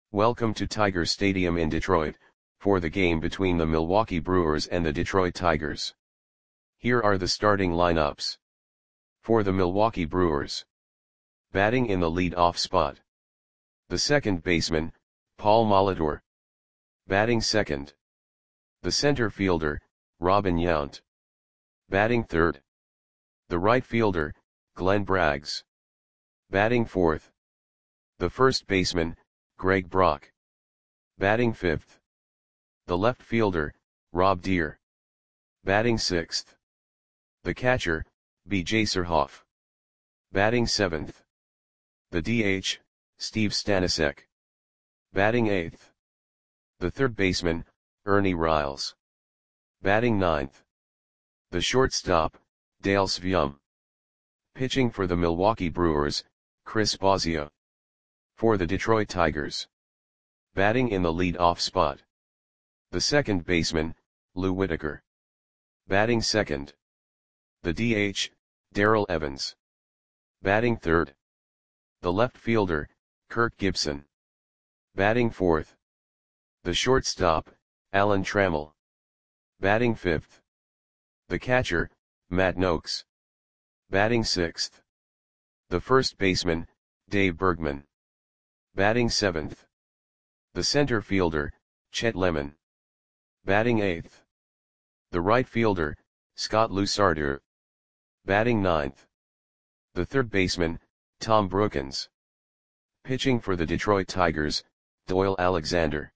Welcome to Tiger Stadium in Detroit, for the game between the Milwaukee Brewers and the Detroit Tigers. Here are the starting lineups. For the Milwaukee Brewers. Batting in the lead-off spot. The second baseman, Paul Molitor. Batting second. The center fielder, Robin Yount. Batting third. The right fielder, Glenn Braggs. Batting fourth. The first baseman, Greg Brock. Batting fifth. The left fielder, Rob Deer. Batting sixth. The catcher, B.J. Surhoff. Batting seventh. The DH, Steve Stanisic. Batting eighth. The third baseman, Ernie Riles. Batting ninth. The shortstop, Dale Sveum. Pitching for the Milwaukee Brewers, Chris Bosio. For the Detroit Tigers. Batting in the lead-off spot. The second baseman, Lou Whitaker. Batting second. The DH, Darrell Evans. Batting third. The left fielder, Kirk Gibson. Batting fourth. The shortstop, Alan Trammell. Batting fifth. The catcher, Matt Noakes. Batting sixth. The first baseman, Dave Bergman. Batting seventh. The center fielder, Chet Lemon. Batting eighth. The right fielder, Scott Lusardi. Batting ninth. The third baseman, Tom Brookins. Pitching for the Detroit Tigers, Doyle Alexander.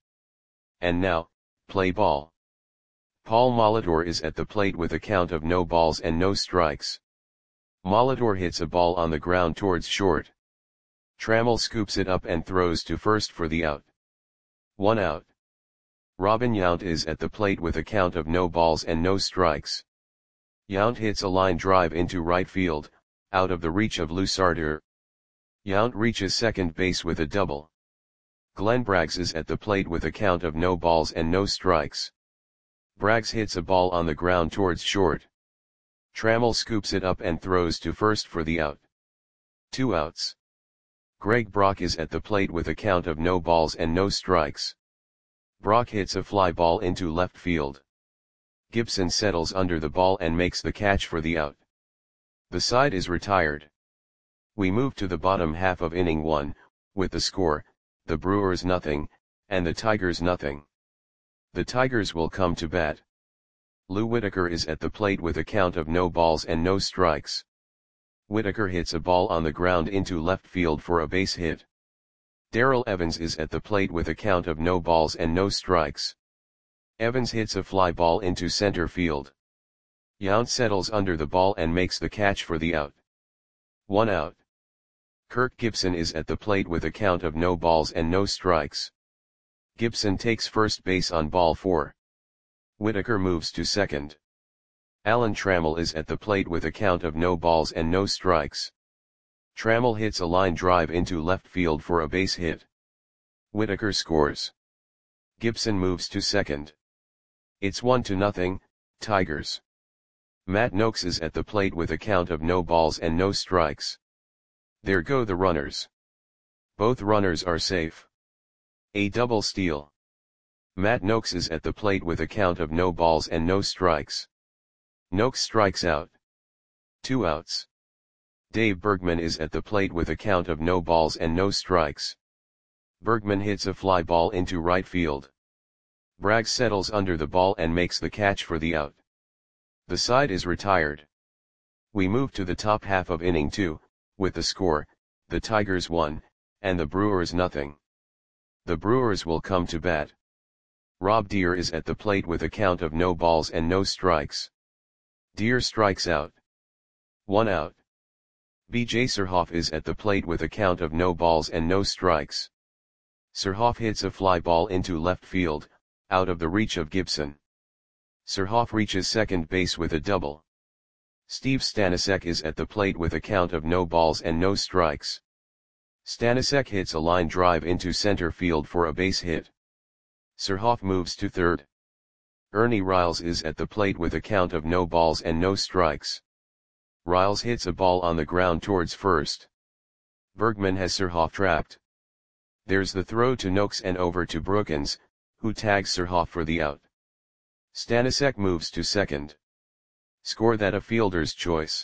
And now, play ball. Paul Molitor is at the plate with a count of no balls and no strikes. Molitor hits a ball on the ground towards short. Trammell scoops it up and throws to first for the out. 1 out. Robin Yount is at the plate with a count of no balls and no strikes. Yount hits a line drive into right field, out of the reach of Lusardi. Yount reaches second base with a double. Glenn Braggs is at the plate with a count of no balls and no strikes. Braggs hits a ball on the ground towards short. Trammell scoops it up and throws to first for the out. 2 outs. Greg Brock is at the plate with a count of no balls and no strikes. Brock hits a fly ball into left field. Gibson settles under the ball and makes the catch for the out. The side is retired. We move to the bottom half of inning 1, with the score, the Brewers nothing, and the Tigers nothing. The Tigers will come to bat. Lou Whitaker is at the plate with a count of no balls and no strikes. Whitaker hits a ball on the ground into left field for a base hit. Darrell Evans is at the plate with a count of no balls and no strikes. Evans hits a fly ball into center field. Yount settles under the ball and makes the catch for the out. 1 out. Kirk Gibson is at the plate with a count of no balls and no strikes. Gibson takes first base on ball 4. Whitaker moves to second. Alan Trammell is at the plate with a count of no balls and no strikes. Trammell hits a line drive into left field for a base hit. Whitaker scores. Gibson moves to second. It's 1-0, Tigers. Matt Noakes is at the plate with a count of no balls and no strikes. There go the runners. Both runners are safe. A double steal. Matt Noakes is at the plate with a count of no balls and no strikes. Noakes strikes out. 2 outs. Dave Bergman is at the plate with a count of no balls and no strikes. Bergman hits a fly ball into right field. Braggs settles under the ball and makes the catch for the out. The side is retired. We move to the top half of inning 2, with the score, the Tigers 1, and the Brewers nothing. The Brewers will come to bat. Rob Deer is at the plate with a count of no balls and no strikes. Deer strikes out. 1 out. B.J. Surhoff is at the plate with a count of no balls and no strikes. Surhoff hits a fly ball into left field, out of the reach of Gibson. Surhoff reaches second base with a double. Steve Stanisic is at the plate with a count of no balls and no strikes. Stanisic hits a line drive into center field for a base hit. Surhoff moves to third. Ernie Riles is at the plate with a count of no balls and no strikes. Riles hits a ball on the ground towards first. Bergman has Surhoff trapped. There's the throw to Noakes and over to Brookins, who tags Surhoff for the out. Stanisic moves to second. Score that a fielder's choice.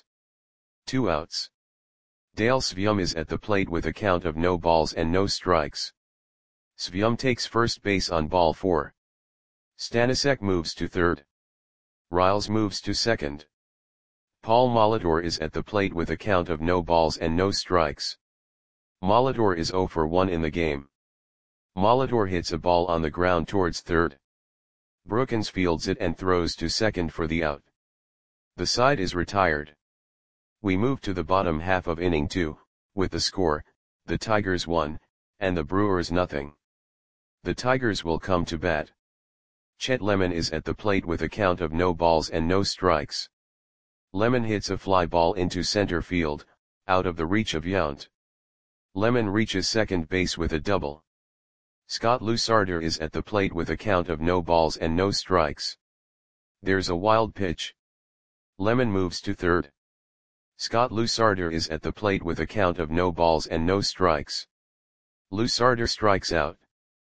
2 outs. Dale Svium is at the plate with a count of no balls and no strikes. Svium takes first base on ball 4. Stanisic moves to third. Riles moves to second. Paul Molitor is at the plate with a count of no balls and no strikes. Molitor is 0 for 1 in the game. Molitor hits a ball on the ground towards third. Brookins fields it and throws to second for the out. The side is retired. We move to the bottom half of inning 2, with the score, the Tigers 1, and the Brewers nothing. The Tigers will come to bat. Chet Lemon is at the plate with a count of no balls and no strikes. Lemon hits a fly ball into center field, out of the reach of Yount. Lemon reaches second base with a double. Scott Lusarder is at the plate with a count of no balls and no strikes. There's a wild pitch. Lemon moves to third. Scott Lusarder is at the plate with a count of no balls and no strikes. Lusarder strikes out.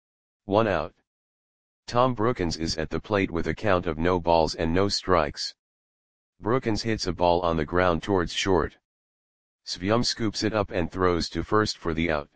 1 out. Tom Brookins is at the plate with a count of no balls and no strikes. Brookins hits a ball on the ground towards short. Svium scoops it up and throws to first for the out.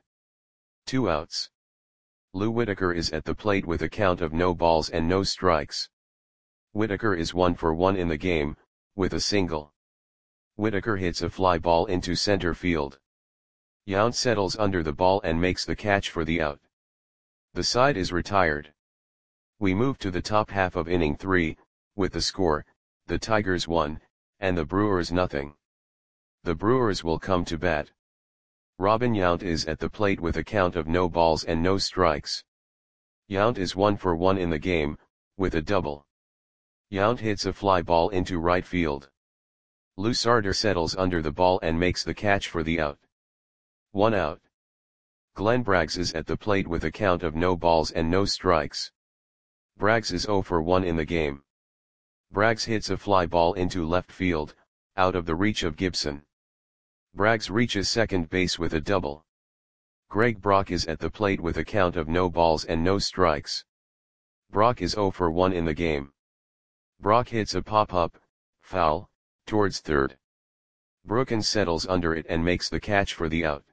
2 outs. Lou Whitaker is at the plate with a count of no balls and no strikes. Whitaker is 1 for 1 in the game, with a single. Whitaker hits a fly ball into center field. Yount settles under the ball and makes the catch for the out. The side is retired. We move to the top half of inning 3, with the score, the Tigers 1, and the Brewers nothing. The Brewers will come to bat. Robin Yount is at the plate with a count of no balls and no strikes. Yount is 1 for 1 in the game, with a double. Yount hits a fly ball into right field. Lusarder settles under the ball and makes the catch for the out. 1 out. Glenn Braggs is at the plate with a count of no balls and no strikes. Braggs is 0 for 1 in the game. Braggs hits a fly ball into left field, out of the reach of Gibson. Braggs reaches second base with a double. Greg Brock is at the plate with a count of no balls and no strikes. Brock is 0 for 1 in the game. Brock hits a pop-up, foul, towards third. Brookins settles under it and makes the catch for the out.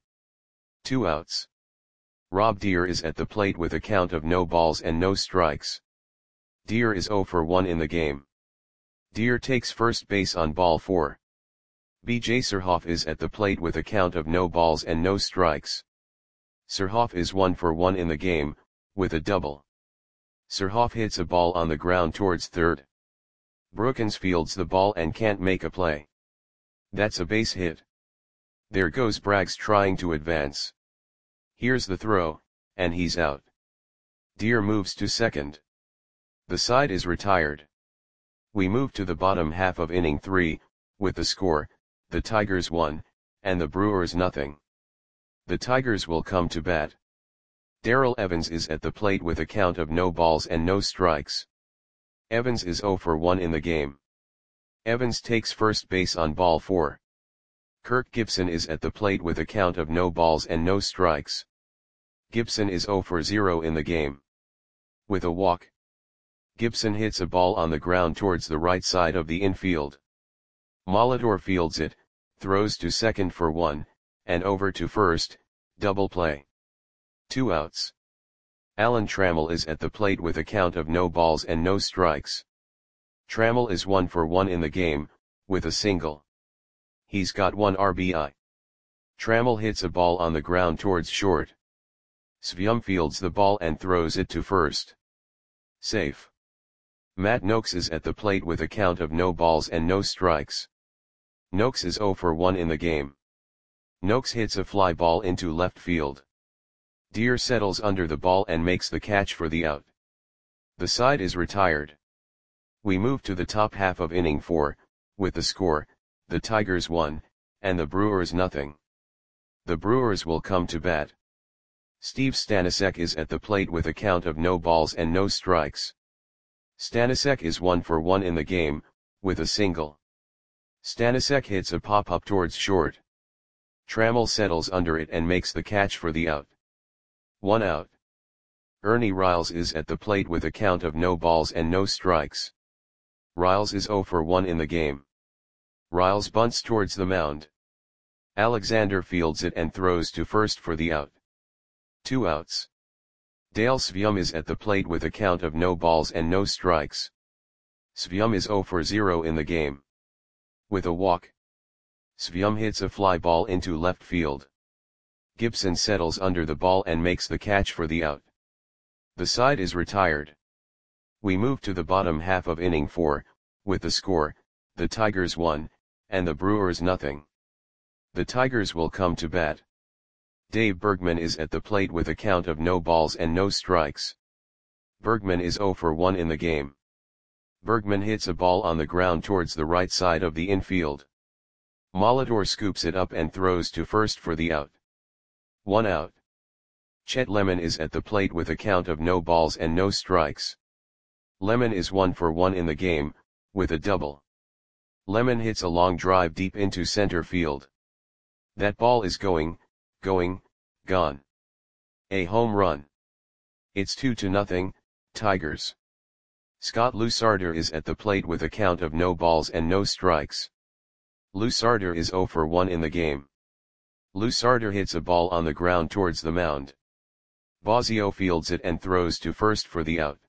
2 outs. Rob Deere is at the plate with a count of no balls and no strikes. Deere is 0 for 1 in the game. Deere takes first base on ball 4. B.J. Surhoff is at the plate with a count of no balls and no strikes. Surhoff is 1 for 1 in the game, with a double. Surhoff hits a ball on the ground towards third. Brookins fields the ball and can't make a play. That's a base hit. There goes Braggs trying to advance. Here's the throw, and he's out. Deere moves to second. The side is retired. We move to the bottom half of inning 3, with the score, the Tigers 1, and the Brewers nothing. The Tigers will come to bat. Darrell Evans is at the plate with a count of no balls and no strikes. Evans is 0 for 1 in the game. Evans takes first base on ball 4. Kirk Gibson is at the plate with a count of no balls and no strikes. Gibson is 0 for 0 in the game. With a walk, Gibson hits a ball on the ground towards the right side of the infield. Molitor fields it, throws to second for 1, and over to first, double play. 2 outs. Alan Trammell is at the plate with a count of no balls and no strikes. Trammell is 1 for 1 in the game, with a single. He's got 1 RBI. Trammell hits a ball on the ground towards short. Svium fields the ball and throws it to first. Safe. Matt Noakes is at the plate with a count of no balls and no strikes. Noakes is 0 for 1 in the game. Noakes hits a fly ball into left field. Deere settles under the ball and makes the catch for the out. The side is retired. We move to the top half of inning 4, with the score, the Tigers 1, and the Brewers nothing. The Brewers will come to bat. Steve Stanisic is at the plate with a count of no balls and no strikes. Stanisic is 1 for 1 in the game, with a single. Stanisic hits a pop-up towards short. Trammell settles under it and makes the catch for the out. 1 out. Ernie Riles is at the plate with a count of no balls and no strikes. Riles is 0 for 1 in the game. Riles bunts towards the mound. Alexander fields it and throws to first for the out. 2 outs. Dale Svium is at the plate with a count of no balls and no strikes. Svium is 0 for 0 in the game. With a walk, Svium hits a fly ball into left field. Gibson settles under the ball and makes the catch for the out. The side is retired. We move to the bottom half of inning 4, with the score, the Tigers 1, and the Brewers nothing. The Tigers will come to bat. Dave Bergman is at the plate with a count of no balls and no strikes. Bergman is 0 for 1 in the game. Bergman hits a ball on the ground towards the right side of the infield. Molitor scoops it up and throws to first for the out. 1 out. Chet Lemon is at the plate with a count of no balls and no strikes. Lemon is 1 for 1 in the game, with a double. Lemon hits a long drive deep into center field. That ball is going, gone. A home run. It's 2-0, Tigers. Scott Lusarder is at the plate with a count of no balls and no strikes. Lusarder is 0 for 1 in the game. Lusarder hits a ball on the ground towards the mound. Bosio fields it and throws to first for the out.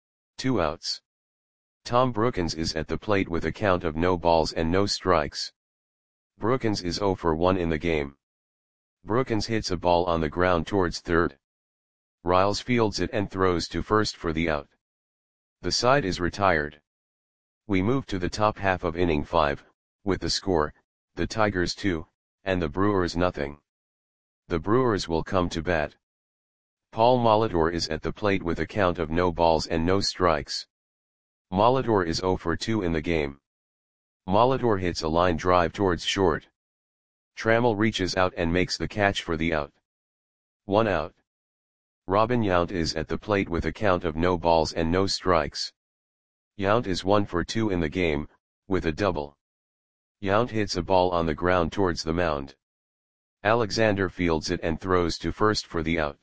2 outs. Tom Brookins is at the plate with a count of no balls and no strikes. Brookins is 0 for 1 in the game. Brookins hits a ball on the ground towards third. Riles fields it and throws to first for the out. The side is retired. We move to the top half of inning 5, with the score, the Tigers 2, and the Brewers nothing. The Brewers will come to bat. Paul Molitor is at the plate with a count of no balls and no strikes. Molitor is 0 for 2 in the game. Molitor hits a line drive towards short. Trammell reaches out and makes the catch for the out. 1 out. Robin Yount is at the plate with a count of no balls and no strikes. Yount is 1 for 2 in the game, with a double. Yount hits a ball on the ground towards the mound. Alexander fields it and throws to first for the out.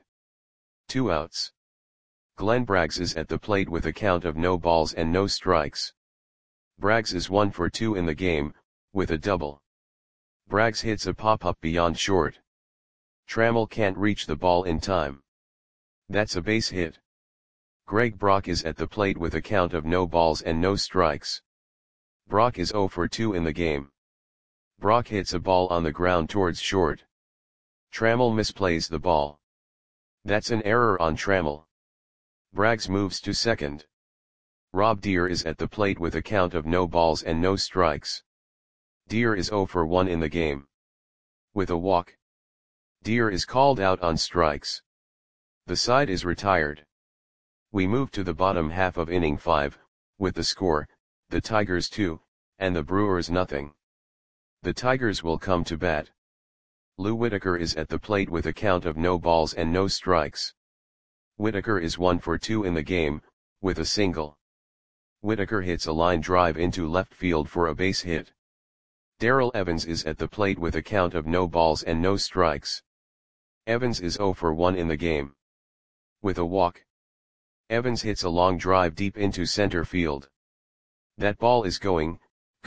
2 outs. Glenn Braggs is at the plate with a count of no balls and no strikes. Braggs is 1 for 2 in the game, with a double. Braggs hits a pop-up beyond short. Trammell can't reach the ball in time. That's a base hit. Greg Brock is at the plate with a count of no balls and no strikes. Brock is 0 for 2 in the game. Brock hits a ball on the ground towards short. Trammell misplays the ball. That's an error on Trammell. Braggs moves to second. Rob Deere is at the plate with a count of no balls and no strikes. Deere is 0 for 1 in the game. With a walk, Deere is called out on strikes. The side is retired. We move to the bottom half of inning 5, with the score, the Tigers 2, and the Brewers nothing. The Tigers will come to bat. Lou Whitaker is at the plate with a count of no balls and no strikes. Whitaker is 1 for 2 in the game, with a single. Whitaker hits a line drive into left field for a base hit. Darrell Evans is at the plate with a count of no balls and no strikes. Evans is 0 for 1 in the game. With a walk, Evans hits a long drive deep into center field. That ball is going,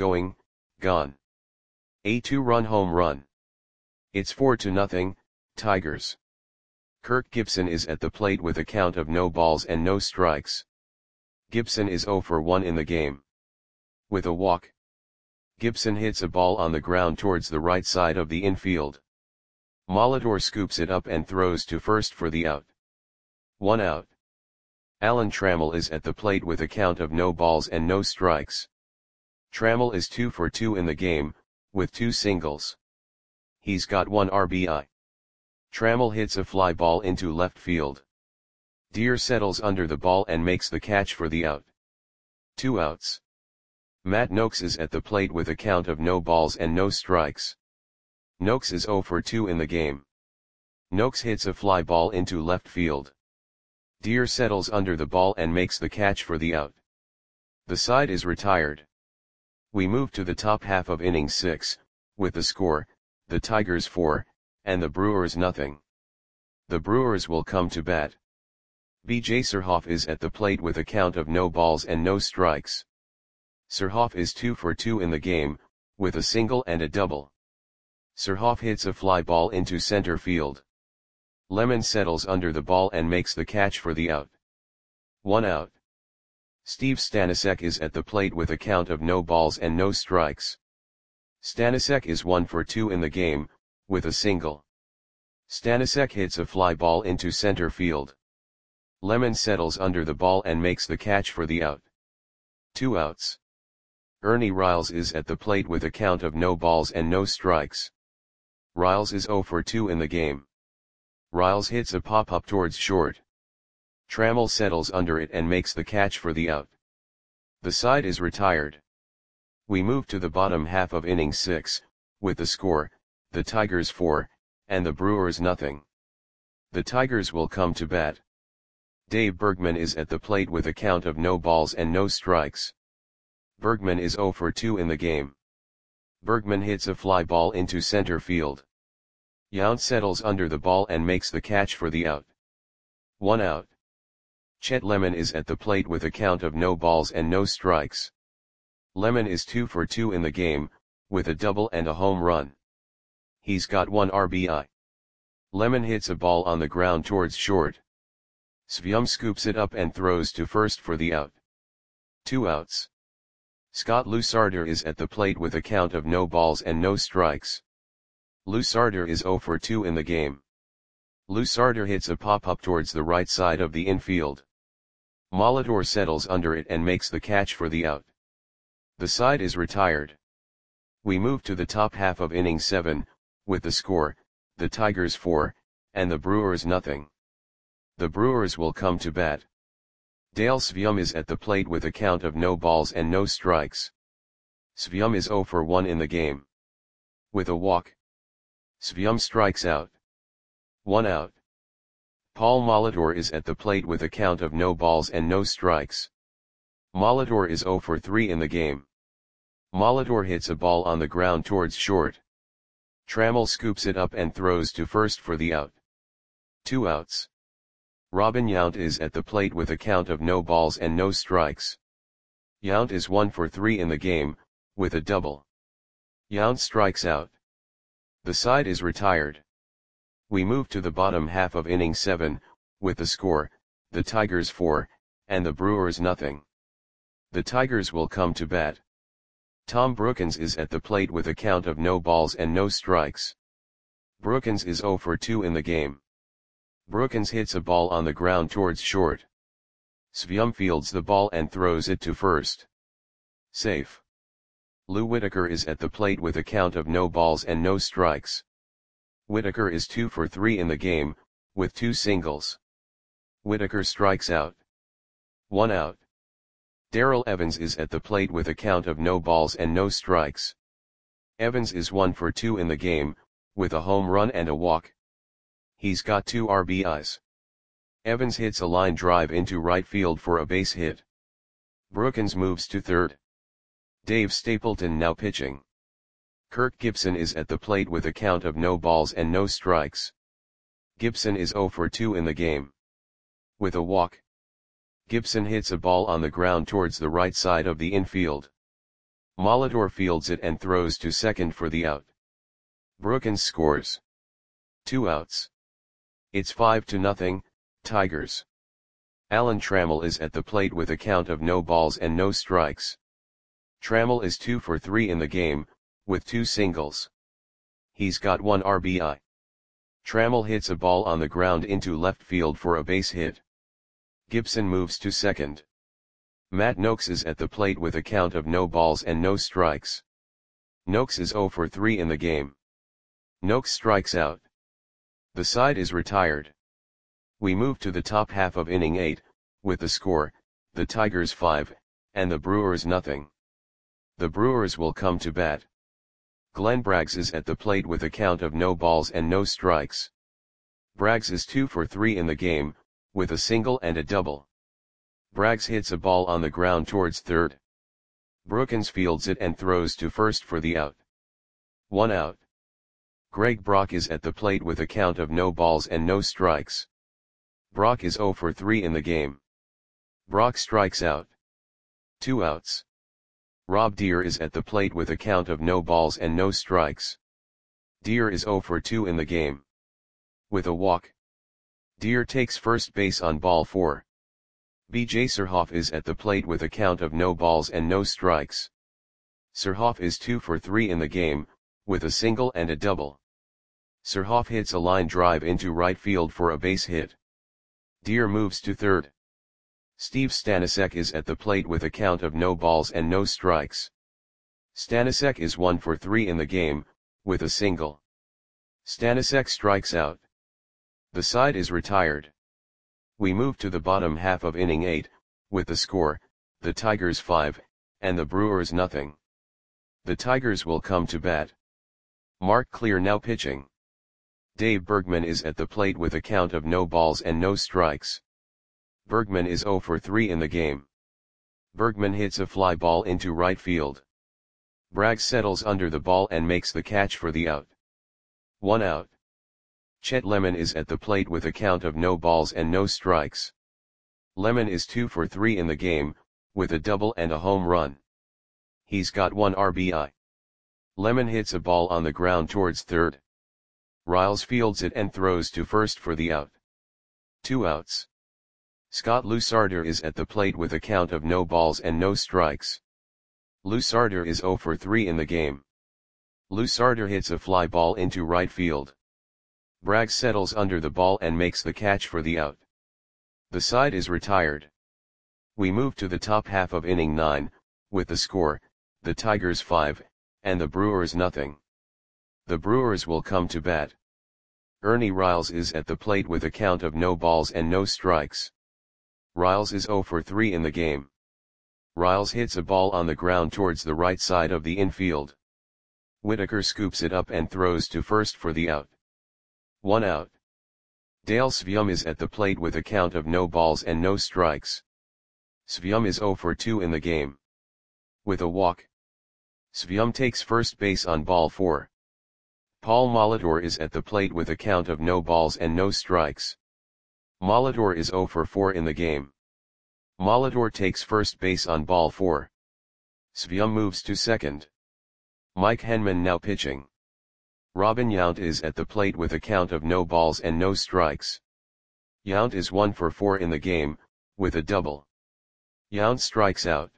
gone. A 2-run home run. It's 4-0, Tigers. Kirk Gibson is at the plate with a count of no balls and no strikes. Gibson is 0 for 1 in the game. With a walk, Gibson hits a ball on the ground towards the right side of the infield. Molitor scoops it up and throws to first for the out. 1 out. Alan Trammell is at the plate with a count of no balls and no strikes. Trammell is 2 for 2 in the game, with 2 singles. He's got 1 RBI. Trammell hits a fly ball into left field. Deere settles under the ball and makes the catch for the out. 2 outs. Matt Noakes is at the plate with a count of no balls and no strikes. Noakes is 0 for 2 in the game. Noakes hits a fly ball into left field. Deere settles under the ball and makes the catch for the out. The side is retired. We move to the top half of inning 6, with the score, the Tigers 4, and the Brewers nothing. The Brewers will come to bat. B.J. Surhoff is at the plate with a count of no balls and no strikes. Surhoff is 2 for 2 in the game, with a single and a double. Surhoff hits a fly ball into center field. Lemon settles under the ball and makes the catch for the out. 1 out. Steve Stanisic is at the plate with a count of no balls and no strikes. Stanisic is 1 for 2 in the game, with a single. Stanisic hits a fly ball into center field. Lemon settles under the ball and makes the catch for the out. 2 outs. Ernie Riles is at the plate with a count of no balls and no strikes. Riles is 0 for 2 in the game. Riles hits a pop-up towards short. Trammell settles under it and makes the catch for the out. The side is retired. We move to the bottom half of inning 6, with the score, the Tigers 4, and the Brewers nothing. The Tigers will come to bat. Dave Bergman is at the plate with a count of no balls and no strikes. Bergman is 0 for 2 in the game. Bergman hits a fly ball into center field. Yount settles under the ball and makes the catch for the out. 1 out. Chet Lemon is at the plate with a count of no balls and no strikes. Lemon is 2 for 2 in the game, with a double and a home run. He's got 1 RBI. Lemon hits a ball on the ground towards short. Svium scoops it up and throws to first for the out. 2 outs. Scott Lusarder is at the plate with a count of no balls and no strikes. Lusarder is 0 for 2 in the game. Lusarder hits a pop-up towards the right side of the infield. Molitor settles under it and makes the catch for the out. The side is retired. We move to the top half of inning 7, with the score, the Tigers 4, and the Brewers nothing. The Brewers will come to bat. Dale Svium is at the plate with a count of no balls and no strikes. Svium is 0 for 1 in the game. With a walk, Svium strikes out. 1 out. Paul Molitor is at the plate with a count of no balls and no strikes. Molitor is 0 for 3 in the game. Molitor hits a ball on the ground towards short. Trammell scoops it up and throws to first for the out. 2 outs. Robin Yount is at the plate with a count of no balls and no strikes. Yount is 1 for 3 in the game, with a double. Yount strikes out. The side is retired. We move to the bottom half of inning 7, with the score, the Tigers 4, and the Brewers nothing. The Tigers will come to bat. Tom Brookens is at the plate with a count of no balls and no strikes. Brookens is 0 for 2 in the game. Brookens hits a ball on the ground towards short. Svium fields the ball and throws it to first. Safe. Lou Whitaker is at the plate with a count of no balls and no strikes. Whitaker is 2 for 3 in the game, with 2 singles. Whitaker strikes out. 1 out. Darrell Evans is at the plate with a count of no balls and no strikes. Evans is 1 for 2 in the game, with a home run and a walk. He's got 2 RBIs. Evans hits a line drive into right field for a base hit. Brookens moves to third. Dave Stapleton now pitching. Kirk Gibson is at the plate with a count of no balls and no strikes. Gibson is 0 for 2 in the game. With a walk, Gibson hits a ball on the ground towards the right side of the infield. Molitor fields it and throws to second for the out. Brookens scores. 2 outs. It's 5-0, Tigers. Alan Trammell is at the plate with a count of no balls and no strikes. Trammell is 2 for 3 in the game, with 2 singles. He's got 1 RBI. Trammell hits a ball on the ground into left field for a base hit. Gibson moves to second. Matt Noakes is at the plate with a count of no balls and no strikes. Noakes is 0 for 3 in the game. Noakes strikes out. The side is retired. We move to the top half of inning 8, with the score, the Tigers 5, and the Brewers nothing. The Brewers will come to bat. Glenn Braggs is at the plate with a count of no balls and no strikes. Braggs is 2 for 3 in the game, with a single and a double. Braggs hits a ball on the ground towards third. Brookens fields it and throws to first for the out. 1 out. Greg Brock is at the plate with a count of no balls and no strikes. Brock is 0 for 3 in the game. Brock strikes out. 2 outs. Rob Deer is at the plate with a count of no balls and no strikes. Deer is 0 for 2 in the game. With a walk. Deer takes first base on ball 4. B.J. Surhoff is at the plate with a count of no balls and no strikes. Surhoff is 2 for 3 in the game, with a single and a double. Surhoff hits a line drive into right field for a base hit. Deer moves to third. Steve Stanisic is at the plate with a count of no balls and no strikes. Stanisic is 1 for 3 in the game, with a single. Stanisic strikes out. The side is retired. We move to the bottom half of inning 8, with the score, the Tigers 5, and the Brewers nothing. The Tigers will come to bat. Mark Clear now pitching. Dave Bergman is at the plate with a count of no balls and no strikes. Bergman is 0 for 3 in the game. Bergman hits a fly ball into right field. Bragg settles under the ball and makes the catch for the out. 1 out. Chet Lemon is at the plate with a count of no balls and no strikes. Lemon is 2 for 3 in the game, with a double and a home run. He's got 1 RBI. Lemon hits a ball on the ground towards third. Riles fields it and throws to first for the out. 2 outs. Scott Lusarder is at the plate with a count of no balls and no strikes. Lusarder is 0 for 3 in the game. Lusarder hits a fly ball into right field. Bragg settles under the ball and makes the catch for the out. The side is retired. We move to the top half of inning 9, with the score, the Tigers 5, and the Brewers nothing. The Brewers will come to bat. Ernie Riles is at the plate with a count of no balls and no strikes. Riles is 0 for 3 in the game. Riles hits a ball on the ground towards the right side of the infield. Whitaker scoops it up and throws to first for the out. 1 out. Dale Svium is at the plate with a count of no balls and no strikes. Svium is 0 for 2 in the game. With a walk. Svium takes first base on ball 4. Paul Molitor is at the plate with a count of no balls and no strikes. Molitor is 0 for 4 in the game. Molitor takes first base on ball 4. Svium moves to second. Mike Henman now pitching. Robin Yount is at the plate with a count of no balls and no strikes. Yount is 1 for 4 in the game, with a double. Yount strikes out.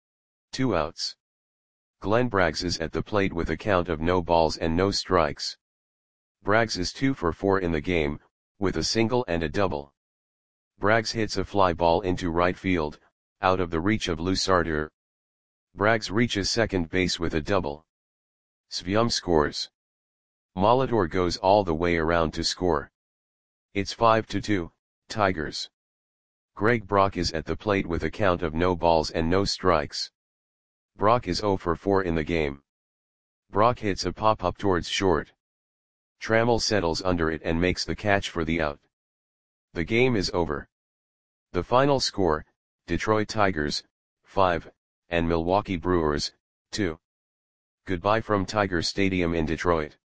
2 outs. Glenn Braggs is at the plate with a count of no balls and no strikes. Braggs is 2 for 4 in the game, with a single and a double. Braggs hits a fly ball into right field, out of the reach of Lusarder. Braggs reaches second base with a double. Svium scores. Molitor goes all the way around to score. It's 5-2, Tigers. Greg Brock is at the plate with a count of no balls and no strikes. Brock is 0 for 4 in the game. Brock hits a pop-up towards short. Trammell settles under it and makes the catch for the out. The game is over. The final score, Detroit Tigers, 5, and Milwaukee Brewers, 2. Goodbye from Tiger Stadium in Detroit.